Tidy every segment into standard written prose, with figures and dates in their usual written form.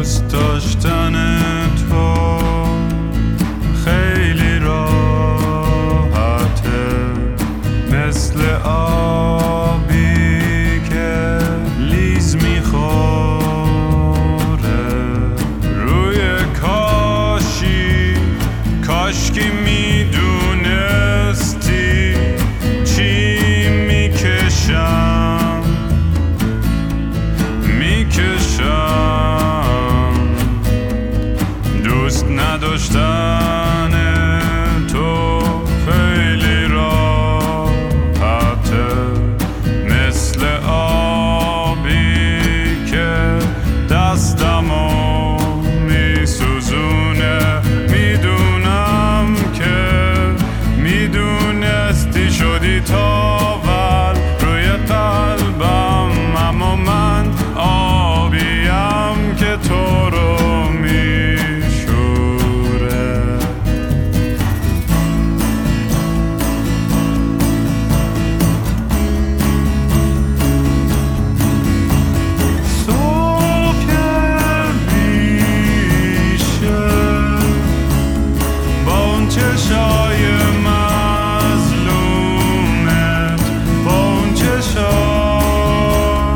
دوست داشتن تو خیلی راحته، مثل آبی که لیز میخوره روی کاشکی میدونستی چی میکشم دوست نداشتن تو خیلی راحته، مثل آبی که دستمو میسوزونه. میدونم که میدونستی شدی تاول روی قلبم، اما من آبیم که تو رو چشای مظلومت، با اون چشا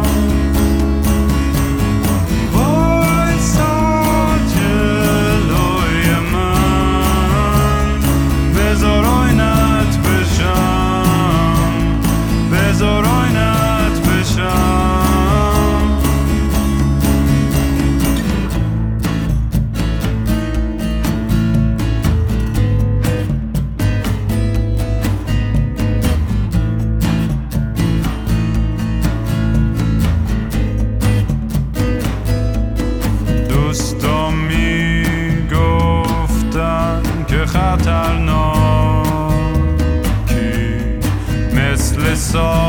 وایسا جلوی من، بذار آینت بشم، بذار آینت بشم. دوستا میگفتن که خطرناکی، مثل